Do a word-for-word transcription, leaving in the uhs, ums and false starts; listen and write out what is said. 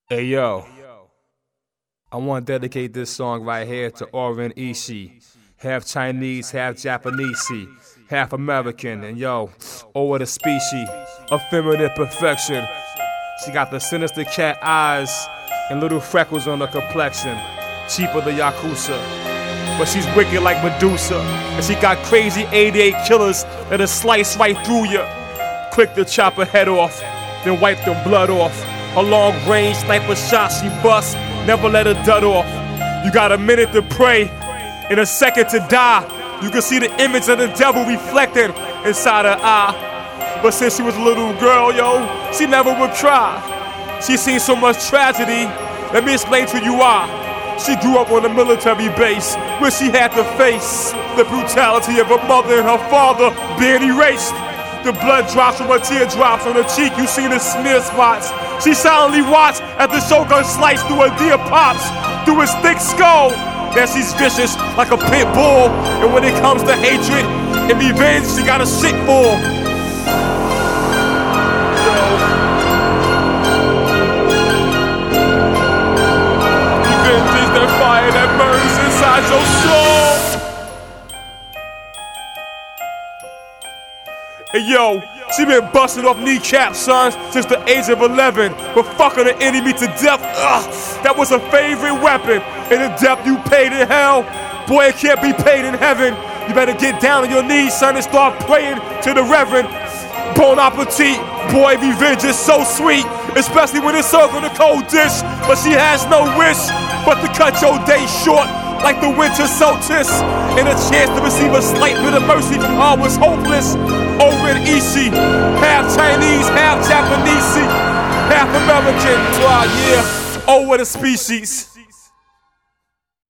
Hey yo, I want to dedicate this song right here to Oren Ishii. Half Chinese, half Japanese, half American, and yo, over the species of feminine perfection. She got the sinister cat eyes and little freckles on her complexion. Cheaper the Yakuza, but she's wicked like Medusa. And she got crazy eighty-eight killers that'll slice right through you. Quick to chop her head off, then wipe the blood off. A long-range sniper shot she busts, never let her dud off. You got a minute to pray, and a second to die. You can see the image of the devil reflected inside her eye. But since she was a little girl, yo, she never would cry. She seen so much tragedy, let me explain to you why. She grew up on a military base where she had to face the brutality of her mother and her father being erased. The blood drops from her teardrops on her cheek, you see the smear spots. She silently watched as the Shogun sliced through her dear pops, through his thick skull. Now she's vicious like a pit bull, and when it comes to hatred and revenge, she got a shit full. Revenge is that fire that burns inside your soul. Hey yo, she been busting off kneecaps, son, since the age of eleven. But fucking an enemy to death, ugh, that was her favorite weapon. And the death you paid in hell, boy, it can't be paid in heaven. You better get down on your knees, son, and start praying to the Reverend. Bon appetit, boy, revenge is so sweet, especially when it's served on a cold dish. But she has no wish but to cut your day short like the winter solstice, and a chance to receive a slight bit of mercy from her was hopeless. Oren Ishii, half Chinese, half Japanese, half American. Wow, yeah, over the species.